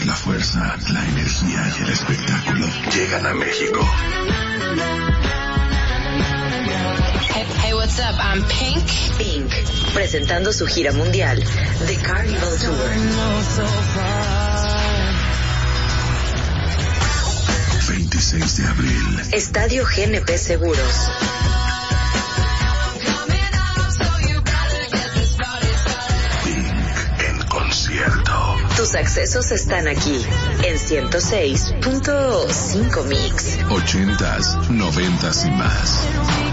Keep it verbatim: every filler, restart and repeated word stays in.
La fuerza, la energía y el espectáculo llegan a México. Hey, hey, what's up? I'm Pink. Pink, presentando su gira mundial, The Carnival Tour. veintiséis de abril. Estadio G N P Seguros. Pink en concierto. Tus accesos están aquí, en ciento seis punto cinco Mix. Ochentas, noventas y más.